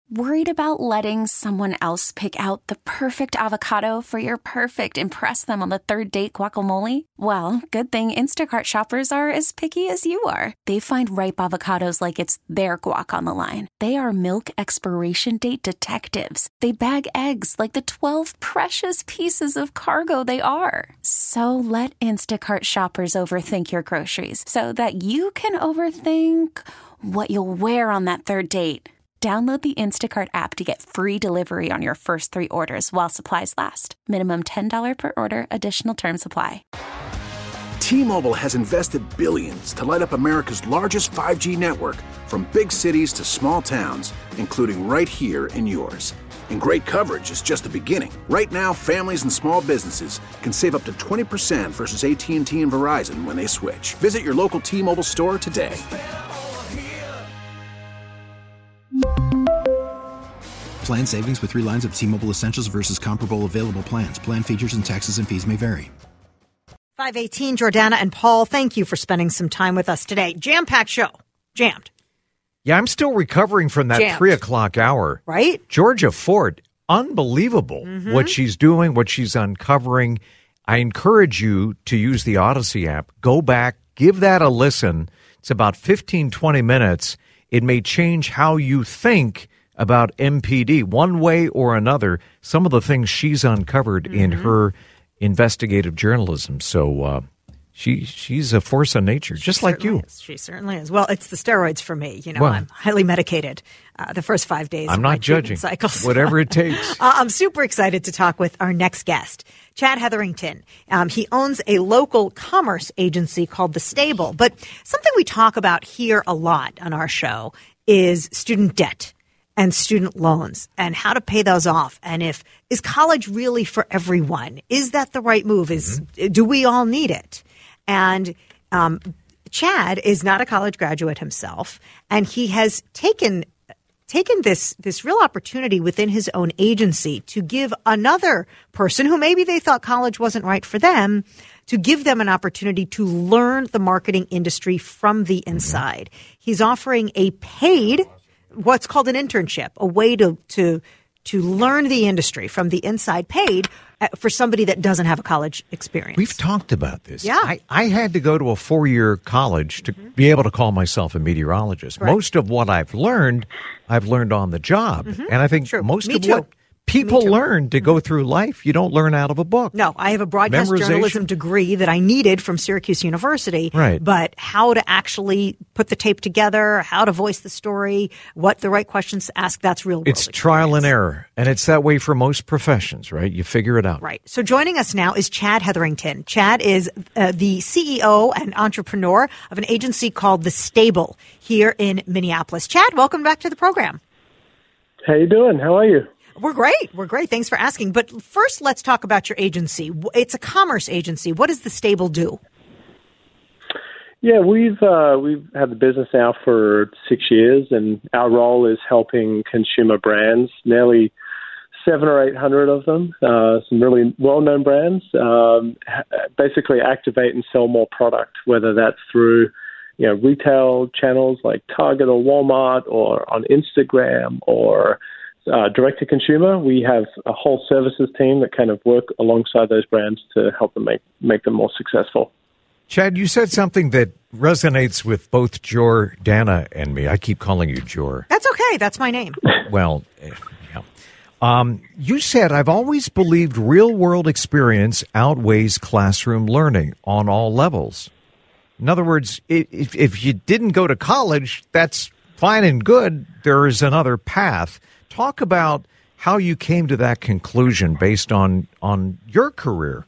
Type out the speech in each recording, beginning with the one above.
Worried about letting someone else pick out the perfect avocado for your perfect impress them on the third date guacamole? Well, good thing Instacart shoppers are as picky as you are. They find ripe avocados like it's their guac on the line. They are milk expiration date detectives. They bag eggs like the 12 precious pieces of cargo they are. So let Instacart shoppers overthink your groceries so that you can overthink what you'll wear on that third date. Download the Instacart app to get free delivery on your first 3 orders while supplies last. Minimum $10 per order. Additional terms apply. T-Mobile has invested billions to light up America's largest 5G network, from big cities to small towns, including right here in yours. And great coverage is just the beginning. Right now, families and small businesses can save up to 20% versus AT&T and Verizon when they switch. Visit your local T-Mobile store today. Plan savings with 3 lines of T-Mobile Essentials versus comparable available plans. Plan features and taxes and fees may vary. 5:18, Jordana and Paul, thank you for spending some time with us today. Jam-packed show. Jammed. Yeah, I'm still recovering from that 3 o'clock hour. Right? Georgia Ford, unbelievable what she's doing, what she's uncovering. I encourage you to use the Odyssey app. Go back, give that a listen. It's about 15, 20 minutes. It may change how you think about MPD one way or another. Some of the things she's uncovered in her investigative journalism. So she's a force of nature, just like you. She certainly is. Well, it's the steroids for me. You know, I'm highly medicated the first 5 days. I'm not judging. Cycles. Whatever it takes. I'm super excited to talk with our next guest, Chad Hetherington. He owns a local commerce agency called The Stable. But something we talk about here a lot on our show is student debt and student loans and how to pay those off. And is college really for everyone? Is that the right move? Do we all need it? And Chad is not a college graduate himself, and he has taken this real opportunity within his own agency to give another person who maybe they thought college wasn't right for them, to give them an opportunity to learn the marketing industry from the inside. He's offering a paid, what's called an internship, a way to learn the industry from the inside, paid for somebody that doesn't have a college experience. We've talked about this. Yeah. I had to go to a 4-year college to be able to call myself a meteorologist. Right. Most of what I've learned on the job. And I think most of what people learn to go through life, you don't learn out of a book. No, I have a broadcast journalism degree that I needed from Syracuse University. Right. But how to actually put the tape together, how to voice the story, what the right questions to ask, that's real world experience. Trial and error. And it's that way for most professions, right? You figure it out. Right. So joining us now is Chad Hetherington. Chad is the CEO and entrepreneur of an agency called The Stable here in Minneapolis. Chad, welcome back to the program. How you doing? How are you? We're great. We're great. Thanks for asking. But first, let's talk about your agency. It's a commerce agency. What does The Stable do? Yeah, we've had the business now for 6 years, and our role is helping consumer brands, nearly 700 or 800 of them, some really well-known brands, basically activate and sell more product, whether that's through retail channels like Target or Walmart, or on Instagram, or direct to consumer. We have a whole services team that kind of work alongside those brands to help them make them more successful. Chad, you said something that resonates with both Jordana and me. I keep calling you Jor. That's okay. That's my name. Well, yeah. You said, I've always believed real-world experience outweighs classroom learning on all levels. In other words, if you didn't go to college, that's fine and good. There is another path. Talk about how you came to that conclusion based on your career.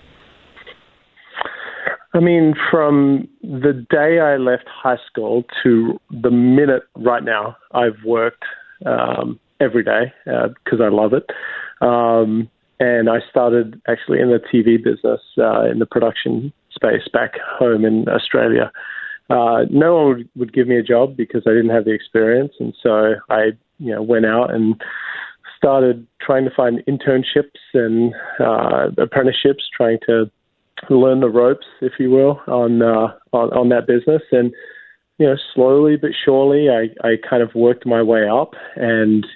I mean, from the day I left high school to the minute right now, I've worked every day because I love it. And I started actually in the TV business, in the production space back home in Australia. No one would give me a job because I didn't have the experience. And so I went out and started trying to find internships and apprenticeships, trying to learn the ropes, if you will, on that business. And slowly but surely, I kind of worked my way up. And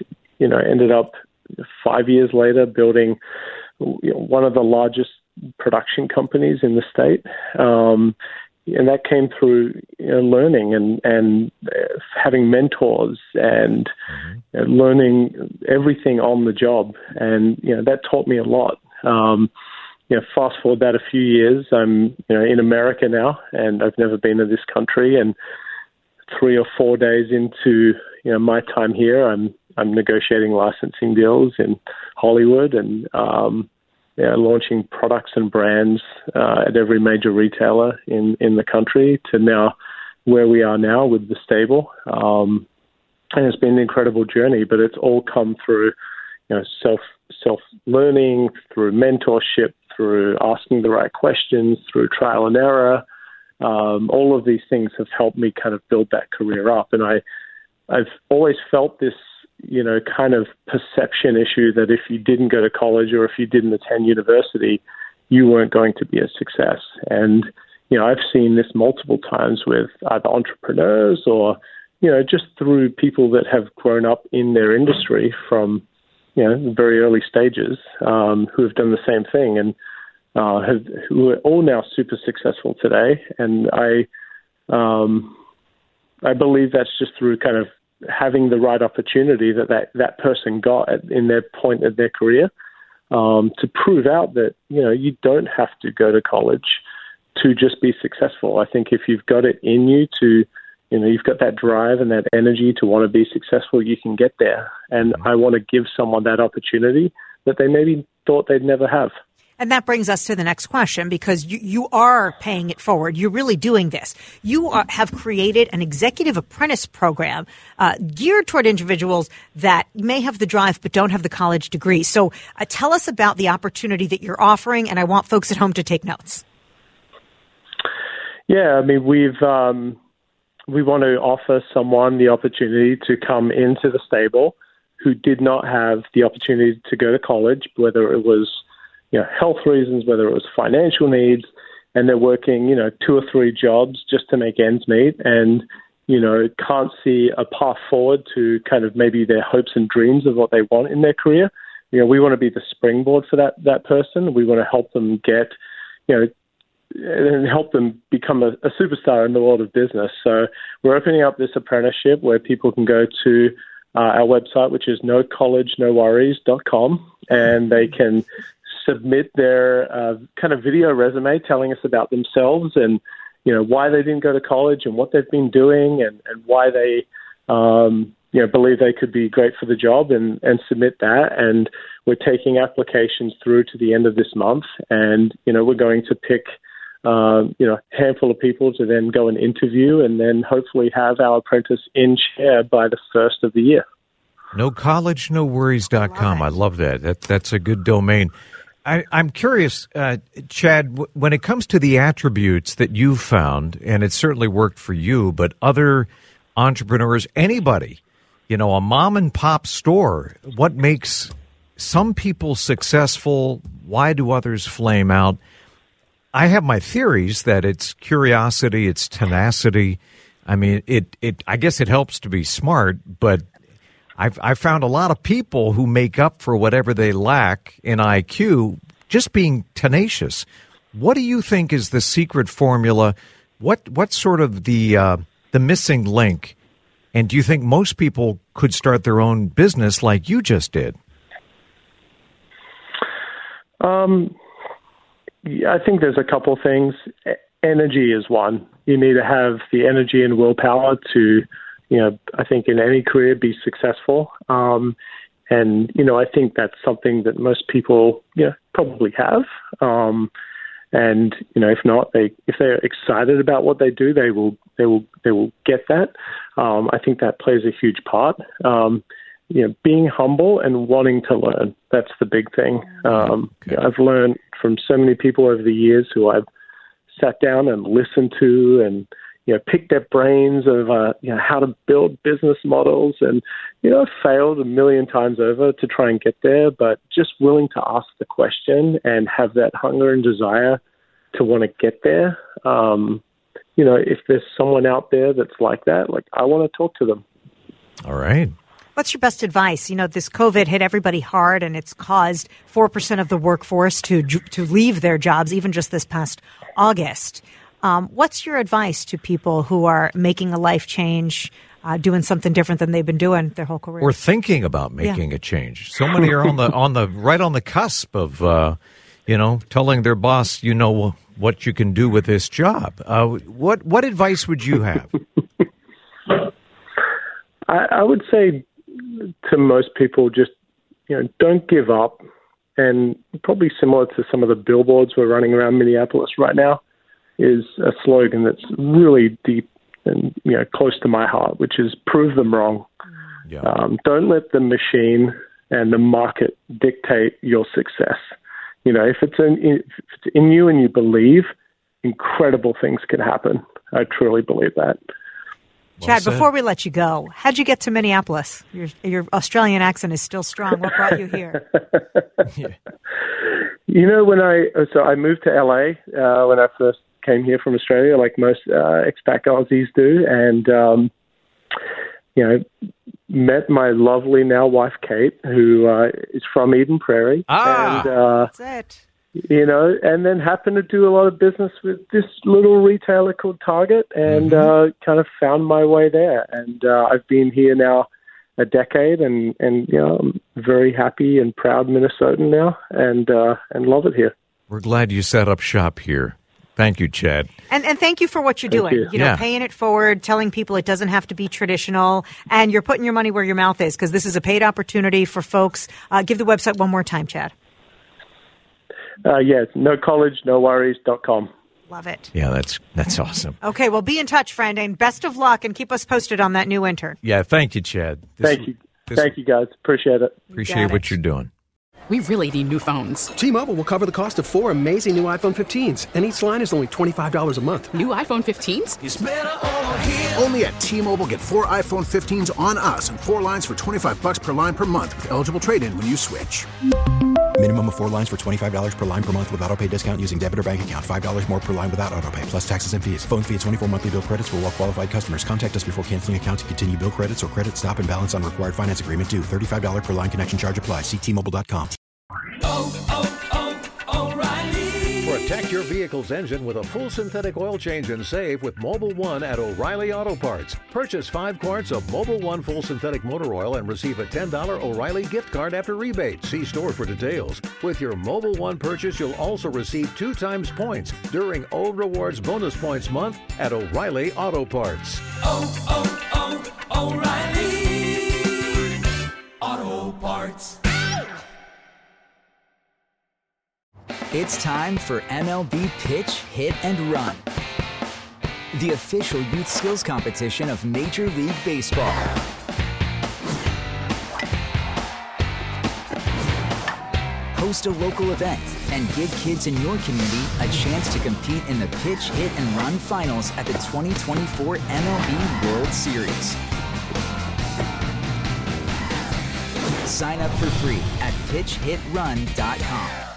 ended up 5 years later building one of the largest production companies in the state. And that came through learning and having mentors and learning everything on the job. And, that taught me a lot. Fast forward that a few years, I'm, in America now, and I've never been to this country. And 3 or 4 days into, my time here, I'm negotiating licensing deals in Hollywood and, launching products and brands at every major retailer in the country to now where we are now with the stable. And it's been an incredible journey, but it's all come through, self-learning, through mentorship, through asking the right questions, through trial and error. All of these things have helped me kind of build that career up. And I've always felt this, kind of perception issue that if you didn't go to college or if you didn't attend university, you weren't going to be a success. And, I've seen this multiple times with either entrepreneurs or, just through people that have grown up in their industry from, very early stages, who have done the same thing and who are all now super successful today. And I believe that's just through kind of having the right opportunity that person got in their point of their career, to prove out that, you don't have to go to college to just be successful. I think if you've got it in you to, you've got that drive and that energy to want to be successful, you can get there. And I want to give someone that opportunity that they maybe thought they'd never have. And that brings us to the next question, because you are paying it forward. You're really doing this. You have created an executive apprentice program geared toward individuals that may have the drive but don't have the college degree. So tell us about the opportunity that you're offering, and I want folks at home to take notes. Yeah, I mean, we want to offer someone the opportunity to come into the stable who did not have the opportunity to go to college, whether it was health reasons, whether it was financial needs, and they're working, 2 or 3 jobs just to make ends meet and, can't see a path forward to kind of maybe their hopes and dreams of what they want in their career. We want to be the springboard for that person. We want to help them get, and help them become a superstar in the world of business. So we're opening up this apprenticeship where people can go to our website, which is nocollegenoworries.com, and they can submit their kind of video resume telling us about themselves and, why they didn't go to college and what they've been doing and why they, believe they could be great for the job and submit that. And we're taking applications through to the end of this month. And, we're going to pick, a handful of people to then go and interview and then hopefully have our apprentice in chair by the first of the year. NoCollegeNoWorries.com. I love that. That's a good domain. I'm curious, Chad, when it comes to the attributes that you've found, and it certainly worked for you, but other entrepreneurs, anybody, a mom and pop store, what makes some people successful? Why do others flame out? I have my theories that it's curiosity, it's tenacity. I mean, I guess it helps to be smart, but I've found a lot of people who make up for whatever they lack in IQ just being tenacious. What do you think is the secret formula? What's sort of the missing link? And do you think most people could start their own business like you just did? I think there's a couple things. Energy is one. You need to have the energy and willpower to, I think in any career be successful. And, I think that's something that most people, probably have. And, if not, if they're excited about what they do, they will get that. I think that plays a huge part. Being humble and wanting to learn. That's the big thing. I've learned from so many people over the years who I've sat down and listened to and, picked their brains of, how to build business models and, failed a million times over to try and get there, but just willing to ask the question and have that hunger and desire to want to get there. If there's someone out there that's like that, I want to talk to them. All right. What's your best advice? You know, this COVID hit everybody hard, and it's caused 4% of the workforce to leave their jobs, even just this past August. What's your advice to people who are making a life change, doing something different than they've been doing their whole career? Or thinking about making a change. So many are on the right on the cusp of, telling their boss, what you can do with this job. What advice would you have? I would say to most people, just, don't give up. And probably similar to some of the billboards we're running around Minneapolis right now is a slogan that's really deep and, close to my heart, which is prove them wrong. Yeah. Don't let the machine and the market dictate your success. If it's in you and you believe, incredible things can happen. I truly believe that. Chad, before we let you go, how'd you get to Minneapolis? Your Australian accent is still strong. What brought you here? When I moved to LA when I first came here from Australia, like most expat Aussies do, and met my lovely now wife Kate, who is from Eden Prairie. And, that's it. And then happened to do a lot of business with this little retailer called Target, and kind of found my way there. And I've been here now a decade, and I'm very happy and proud Minnesotan now, and love it here. We're glad you set up shop here. Thank you, Chad. And thank you for what you're doing. Paying it forward, telling people it doesn't have to be traditional, and you're putting your money where your mouth is, because this is a paid opportunity for folks. Give the website one more time, Chad. Yes, nocollegenowworries.com. Love it. Yeah, that's awesome. Okay, well, be in touch, friend, and best of luck, and keep us posted on that new intern. Yeah, thank you, Chad. Thank you, guys. Appreciate it. Appreciate what you're doing. We really need new phones. T-Mobile will cover the cost of 4 amazing new iPhone 15s, and each line is only $25 a month. New iPhone 15s? It's better over here. Only at T-Mobile, get 4 iPhone 15s on us and 4 lines for $25 per line per month with eligible trade-in when you switch. Minimum of 4 lines for $25 per line per month with autopay discount using debit or bank account. $5 more per line without autopay, plus taxes and fees. Phone fee at 24 monthly bill credits for well-qualified customers. Contact us before canceling account to continue bill credits or credit stop and balance on required finance agreement due. $35 per line connection charge applies. See T-Mobile.com. O'Reilly. Protect your vehicle's engine with a full synthetic oil change and save with Mobil 1 at O'Reilly Auto Parts. Purchase 5 quarts of Mobil 1 full synthetic motor oil and receive a $10 O'Reilly gift card after rebate. See store for details. With your Mobil 1 purchase, you'll also receive 2 times points during O Rewards Bonus Points Month at O'Reilly Auto Parts. O'Reilly Auto Parts. It's time for MLB Pitch, Hit, and Run, the official youth skills competition of Major League Baseball. Host a local event and give kids in your community a chance to compete in the Pitch, Hit, and Run finals at the 2024 MLB World Series. Sign up for free at pitchhitrun.com.